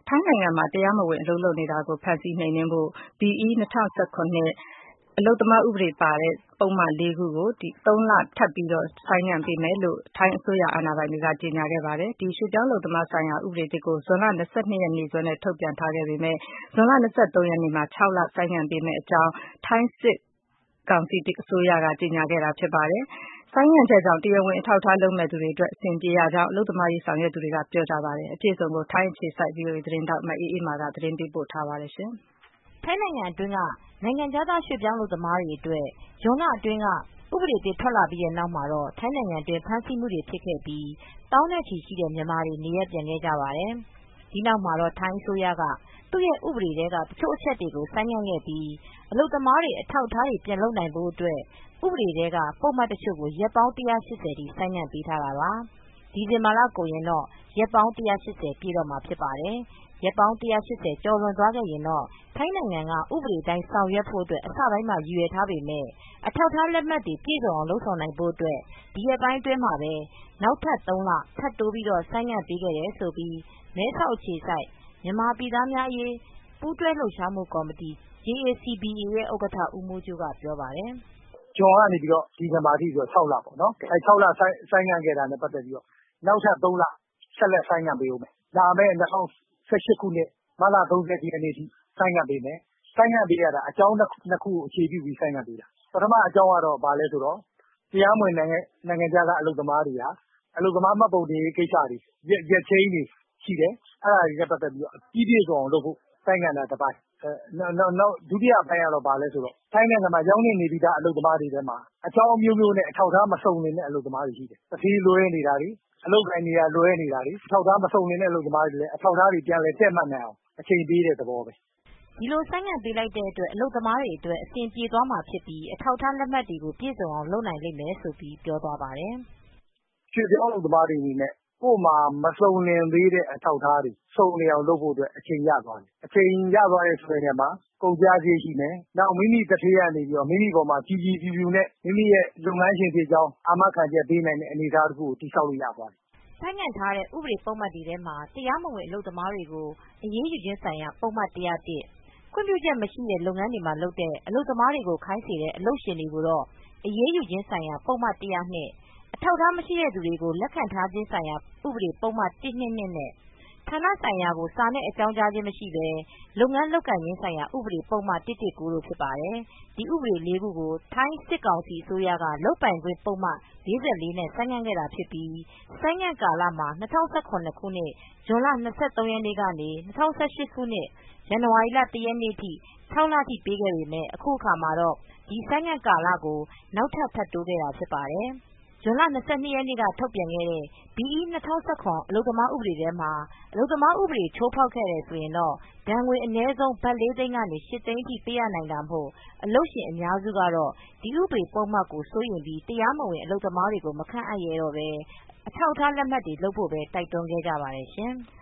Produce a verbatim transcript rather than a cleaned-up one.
ထိုင်းနိုင်ငံမှာတရားမဝင်အလုပ်လုပ်နေတာကိုဖမ်းဆီးနှိမ်နင်းဖို့ ဘီအီး ၂၀၁၇ အလုပ်သမားဥပဒေပါတဲ့ပုဒ်မ လေးခုကိုသုံးလထပ်ပြီးဆိုင်းငံ့ပေးမယ်လို့ထိုင်းအစိုးရအာဏာပိုင်တွေကကြေညာခဲ့ပါတယ်။ ဒီရွှေ့ပြောင်းအလုပ်သမားဆိုင်ရာဥပဒေသစ်ကိုဇွန်လ ၂၂ ရက်နေ့စွဲနဲ့ထုတ်ပြန်ထားခဲ့ပေမဲ့ ဇွန်လ ၂၃ ရက်နေ့မှာ ခြောက်လဆိုင်းငံ့ပေးမယ့်အကြောင်း ထိုင်းစစ်ကောင်စီအစိုးရကကြေညာခဲ့တာဖြစ်ပါတယ်။ ဆိုင်းငံ့ချက်ကြောင့် တရားဝင်အထောက်အထားလုပ်မယ့်သူတွေအတွက်အဆင်ပြေရကြောင်း အလုပ်သမားရေးဆောင်ရွက်သူတွေကပြောကြပါတယ်။ အပြည့်အစုံကိုထိုင်းအခြေစိုက် ဗွီအိုအေသတင်းထောက်မအေးအေးမာကသတင်းပေးပို့ထားပါတယ်။ထိုင်းနိုင်ငံအတွင်းက နိုင်ငံခြားသားရွှေ့ပြောင်းအလုပ်သမားတွေအတွက် ဇွန်လအတွင်းက ဥပဒေသစ်ထွက်လာပြီးတဲ့နောက်မှာတော့ ထိုင်းနိုင်ငံအတွင်းဖမ်းဆီးမူတွေဖြစ်ခဲ့ပြီး သောင်းနဲ့ချီရှိတဲ့မြန်မာတွေနေရပ်ပြန်ခဲ့ကြပါတယ်။ ဒီနောက်မှာတော့ ထိုင်းအစိုးရက သူရဲ့ဥပဒေထဲက တချို့အချက်တွေကို ဆိုင်းငံ့ခဲ့ပြီး အလုပ်သမားတွေအထောက်အထားတွေပြန်လုပ်နိုင်ဖို့အတွက် ဥပဒေထဲက ပုဒ်မတချို့ကို ရက်ပေါင်း ၁၈၀ ထိဆိုင်းငံ့ပေးထားတာပါ။ ဒီဇင်ဘာလကုန်ရင်တော့ ရက်ပေါင်း ၁၈၀ ပြည့်တော့မှာဖြစ်ပါတယ်။ ရက်ပေါင်း ၁၈၀ ကျော်လွန်သွားခဲ့ရင်တော့ ထိုင်းနိုင်ငံက ဥပဒေအတိုင်းဆောင်ရွက်ဖို့ အစပိုင်းမှာရည်ရွယ်ထားပေမဲ့ အထောက်အထားလက်မှတ်တွေပြည့်စုံအောင်လုပ်ဆောင်နိုင်ဖို့အတွက် ဒီရက်ပိုင်းအတွင်းမှာပဲ နောက်ထပ် သုံးလ ထပ်တိုးပြီးဆိုင်းငံ့ပေးခဲ့တယ်လို့ မဲဆောက်အခြေစိုက် မြန်မာပြည်သားများအရေးပူးတွဲလှုပ်ရှားမှုကော်မတီ ဂျေအေစီဘီအေ ဥက္ကဋ္ဌ ဦးမိုးကြိုးကပြောပါတယ်။ "ဇွန်ကနေ ဒီဇင်ဘာအထိဆိုတော့ ခြောက်လပေါ့နော်။ ခြောက်လဆိုင်းငံ့ခဲ့တာနဲ့ပတ်သက်ပြီးတော့ နောက်ထပ်သုံးလဆက်လက်ဆိုင်းငံ့ပေးဦးမယ်။ လာမယ့်၂၀၁၈ခုနှစ် မတ်လ ၃၁ရက်နေ့ထိဆိုင်းငံ့ပေးမယ်။ ဆိုင်းငံ့ပေးရတာအကြောင်းနှစ်ခုကိုအခြေပြုပြီးဆိုင်းငံ့ပေးတာ။ ပထမအကြောင်းကတော့ဘာလဲဆိုတော့ တရားမဝင်နိုင်ငံခြားသားအလုပ်သမားတွေဟာ အလုပ်သမားမှတ်ပုံတင်ရေးကိစ္စတွေ ရက်ချိန်းတွေရှိတယ်။ အဲဒါတွေနဲ့ပတ်သက်ပြီးတော့ပြီးပြည့်စုံအောင်လုပ်ဖို့ဆိုင်းငံ့တာတပိုင်း။ နောက်ဒုတိယအပိုင်းကတော့ဘာလဲဆိုတော့ ထိုင်းနိုင်ငံမှာရောက်နှင့်နေပြီးသားအလုပ်သမားတွေထဲမှာ အကြောင်းအမျိုးမျိုးနဲ့အထောက်အထားမစုံလင်တဲ့အလုပ်သမားတွေရှိတယ်။ သူဌေးလွဲနေတာတွေ အလုပ်ကိုင်နေရာလွဲနေတာတွေ အထောက်အထားမစုံလင်တဲ့အလုပ်သမားတွေလည်းအထောက်အထားတွေပြန်လည်တည့်မတ်နိုင်အောင်အချိန်ပေးတဲ့သဘောပဲ။ " ဒီလိုဆိုင်းငံ့ပေးလိုက်တဲ့အတွက် အလုပ်သမားတွေအတွက်အဆင်ပြေသွားမှာဖြစ်ပြီး အထောက်အထားလက်မှတ်တွေကိုပြည့်စုံအောင်လုပ်နိုင်လိမ့်မယ်လို့ပြောသွားပါတယ်။ "ရွှေ့ပြောင်းအလုပ်သမားတွေအနေနဲ့ကိုယ့်မှာမစုံလင်သေးတဲ့အထောက်အထားတွေစုံလင်အောင်လုပ်ဖို့အတွက်အချိန်ရသွားတယ်။ အချိန်ရသွားတယ်ဆိုတဲ့နေရာမှာကုန်ကျစရိတ်ရှိမယ်။ နောက်မိမိသူဌေးကနေပြီးတော့မိမိပေါ်မှာကြည်ကြည်ဖြူဖြူနဲ့မိမိရဲ့လုပ်ငန်းရှင်ဖြစ်ကြောင်းအာမခံချက်ပေးနိုင်တဲ့အနေအထားတခုကိုတည်ဆောက်လို့ရသွားတယ်။ " ဆိုင်းငံ့ထားတဲ့ ဥပဒေပုဒ်မတွေထဲမှာ တရားမဝင်အလုပ်သမားတွေကိုအရေးယူခြင်းဆိုင်ရာပုဒ်မ ၁၀၁ ခွင့်ပြုချက်မရှိတဲ့လုပ်ငန်းတွေမှာလုပ်တဲ့အလုပ်သမားတွေကိုခိုင်းစေတဲ့အလုပ်ရှင်တွေကိုတော့အရေးယူခြင်းဆိုင်ရာပုဒ်မ ၁၀၂ အထောက်အထားမရှိတဲ့သူတွေကိုလက်ခံထားခြင်းဆိုင်ရာဥပဒေပုဒ်မ ၁၂၂ နဲ့ ဌာနဆိုင်ရာကိုစာနဲ့အကြောင်းကြားခြင်းမရှိပဲလုပ်ငန်းလုပ်ကိုင်ခြင်းဆိုင်ရာဥပဒေပုဒ်မ ၁၁၉ တို့ဖြစ်ပါတယ်။ ဒီဥပဒေလေးခုကို ထိုင်းစစ်ကောင်စီအစိုးရက လုပ်ပိုင်ခွင့်ပုဒ်မ ၄၄ နဲ့ ဆိုင်းငံ့ခဲ့တာဖြစ်ပြီး ဆိုင်းငံ့ကာလမှာ ၂၀၁၇ ခုနှစ် ဇွန်လ ၂၃ ရက်နေ့ကနေ ၂၀၁၈ ခုနှစ် ဇန်နဝါရီလ ၁ ရက်နေ့ထိ ခြောက်လထိပေးခဲ့ပေမဲ့ အခုအခါမှာတော့ ဒီဆိုင်းငံ့ကာလကို နောက်ထပ် ထပ်တိုးခဲ့တာဖြစ်ပါတယ်။ ဇွန်လ ၂၂ ရက်နေ့က ထုတ်ပြန်ခဲ့တဲ့ ဘီအီး ၂၀၁၇ အလုပ်သမားဥပဒေထဲမှာ အလုပ်သမားဥပဒေချိုးဖောက်ခဲ့တယ်ဆိုရင် ဒဏ်ငွေအနည်းဆုံး ဘတ်လေးသိန်းကနေ ရှစ်သိန်းထိပေးရနိုင်တာမို့ အလုပ်ရှင်အများစုကတော့ ဒီဥပဒေပုဒ်မကိုစိုးရိမ်ပြီး တရားမဝင်အလုပ်သမားတွေကို မခန့်အပ်ရဲတော့ပဲ အထောက်အထားလက်မှတ်တွေလုပ်ဖို့ပဲတိုက်တွန်းခဲ့ကြပါတယ်ရှင်။